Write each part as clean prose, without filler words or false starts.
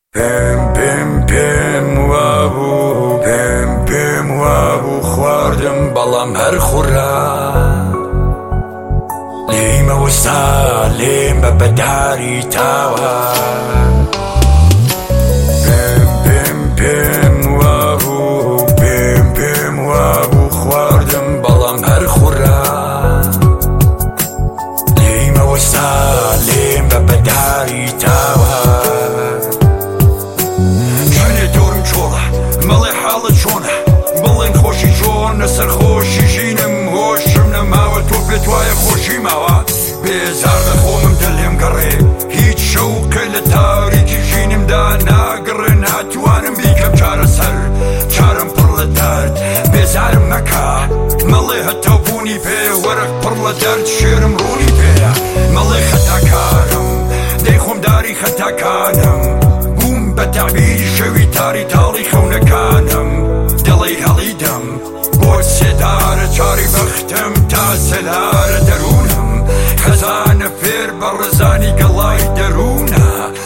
پێم وابوو خواردم بەڵام هەر خوڕا لێمەوەستا لێم بە بەداری تاوە پێم وابوو خواردم بەڵام هەر خوڕا لێمەوەستا لێم بە بەداری تاوە مەڵێ حاڵت چۆنە بڵێن خۆشی چۆن لەسەر خۆشی ژینم هۆشم نەماوە تۆ پێت وایە خۆشی ماوە بێزار لە خۆمم دەلێم گەڕێ هیچ شەوقە لە تاریکی ژینمدا ناگەڕێ ناتوانم بیکەم چارەسەر چارەم پڕ لە دەرد بێزارم مەکە مەڵێ هەتاوبوونی پێ وەرەق پڕ لە دەرد شێرم ڕوونی پێە مەڵێ خەتاکارم دەی خۆم داری خەتاکانم بە تعبیری شەوی تاری تاڵی خەونەکانم دڵی هەڵیدەم بۆ سێدارە چاری بەختم تا سەلارە دەروونم خەزانە فێر بە ڕزانی گەڵای دەروونە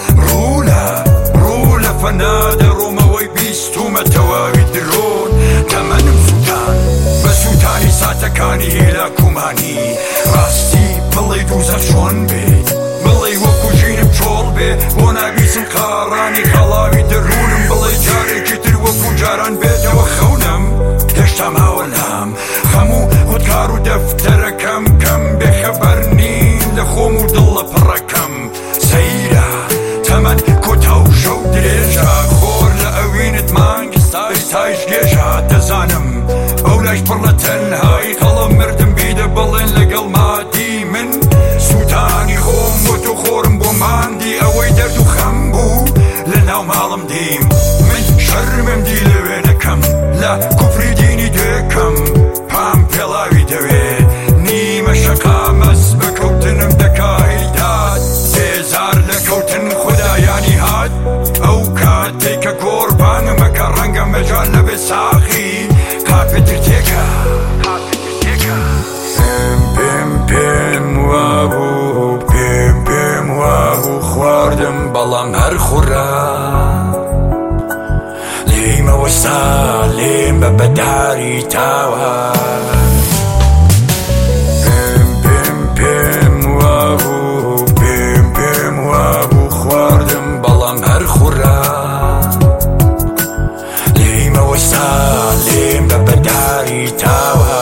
ڕوو لە فەنادە ڕۆمەوەی بیستومە تەواوی درۆن تەمەنم سووتان بە سووتانی ساتەکانی هێلا کومانی ڕاستی بڵێ دووزەخ چۆن بێ بڵێ وەکو ژینم چۆڵ بێ بۆ ناویسم قاڕانی خەڵاوی دەروونم بڵێ جارێکی تر وەکو جاران بێتەوە خەونم هێشتا ماوە لام هەموو خودکار و دەفتەرەکەم کەم بێخەبەر نین لە خۆم و دڵ لە پڕەکەم سەیرە تەمەن کۆتا و شەو درێژە خۆر لە ئەوینت مانگ ستایش گێژە دەزانم ئەو لەش پڕ لە تەنهایی خەڵم مردم بیدە بڵێن لەگەڵ مادی من سووتانی خۆم بۆ تۆ خۆرم بۆ ماندی ئەوەی دەرد و خەم بوو لە ناو ماڵم دیم من شەرمم دی لەوێ نەکەم لە کوفری دینی دوێکەم پام پێڵاوی دەوێ نیمە شەقامەس بەکەوتنم دەکایدات بێزار لە کەوتن خودایانی هات ئەو کاتێک کە گۆڕبانمەکە ڕەنگە مەجال لەبێ ساقی کاپێتر تێکە پێم وابوو خواردم بەڵام هەر خوڕا لێمەوەستا لێم بە بەداری تاوە پێم وابوو خواردم بەڵام هەر خوڕا لێمەوەستا لێم بە بەداری تاوە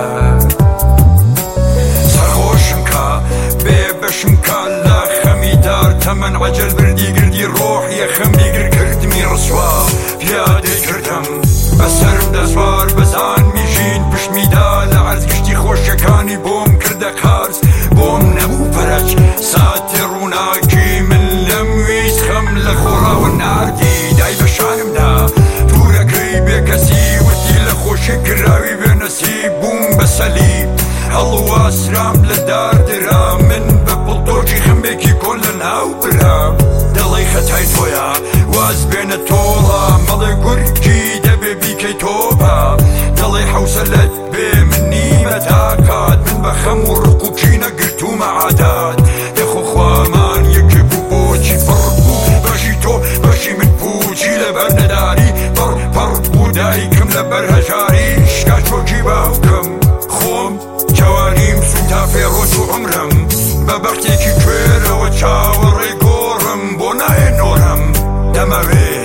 شمکە لە خەمیدار تەمەن عەجەل بردی گردی ڕۆحیە خەمی گر کردمی ڕسوا پیادەی کردم بەسەرم دەسوار بەزان میژین پشتمیدا لە عەرز گشتی خۆشیەکانی بۆم کردە قارس بۆم نەبوو پەرەج ساتی ڕووناکی من لەم ویست خەم لە خۆڕاوە ناردی دای بە شانمدا توورەکەی بێکەسی وتی لە خۆشی کراوی بێنەسیب بووم بە سەلیب هەڵواسرام لە داردرا من تۆکی خەمێکی کۆن لە ناو برام دڵی خەتای تۆیە واز بێنە تۆڵە مەڵێ گورگی دەبێ بیکەی تۆبە دڵی حەوسەلەت بێ من نیمە تاکات من بە خەم و ڕق و کینە گرتومە عادات دەخۆ خوامان یەکێ بوو بۆچی پڕ بوو بەشی تۆ بەشی من پوچی لەبەر نەداری پڕ بوو دایکم لەبەر هەژاری شکا چۆکی باوکم خۆم جوانیم سوتا فێڕۆچ و عمرم بە بەختێکی کوێرەوە چاوەڕێ گۆڕم بۆ نایە نۆرم دەمەوێ